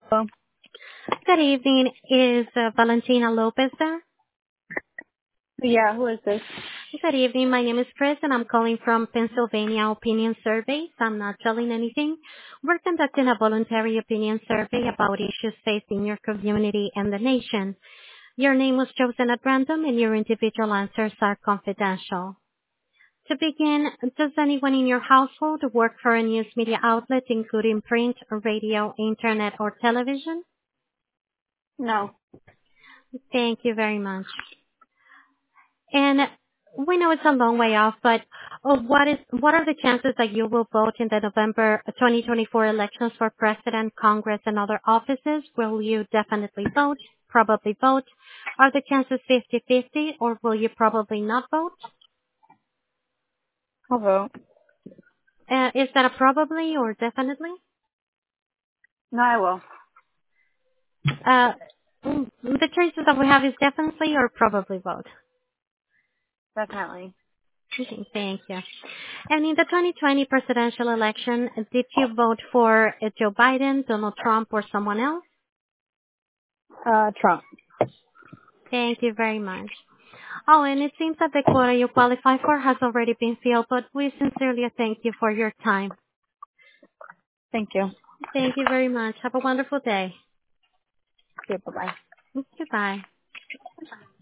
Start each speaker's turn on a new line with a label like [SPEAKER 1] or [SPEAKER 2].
[SPEAKER 1] Oh,
[SPEAKER 2] Good evening. Is Valentina Lopez there?
[SPEAKER 1] yeah, who is this?
[SPEAKER 2] Good evening. My name is Chris, and I'm calling from Pennsylvania Opinion Surveys. I'm not selling anything. We're conducting a voluntary opinion survey about issues facing your community and the nation. Your name was chosen at random, and your individual answers are confidential. To begin, does anyone in your household work for a news media outlet, including print, radio, internet, or television?
[SPEAKER 1] No.
[SPEAKER 2] Thank you very much. And we know it's a long way off, but what are the chances that you will vote in the November 2024 elections for president, Congress, and other offices? Will you definitely vote, probably vote? Are the chances 50-50, or will you probably not vote?
[SPEAKER 1] I'll vote.
[SPEAKER 2] Is that a probably or definitely?
[SPEAKER 1] No, I will.
[SPEAKER 2] Uh, the choices that we have is definitely or probably vote.
[SPEAKER 1] Definitely.
[SPEAKER 2] Okay, thank you. And in the 2020 presidential election, did you vote for Joe Biden, Donald Trump, or someone else?
[SPEAKER 1] Trump.
[SPEAKER 2] Thank you very much. Oh, and it seems that the quota you qualify for has already been filled, but we sincerely thank you for your time.
[SPEAKER 1] Thank you.
[SPEAKER 2] Thank you very much. Have a wonderful day.
[SPEAKER 1] Okay, bye-bye.
[SPEAKER 2] Goodbye.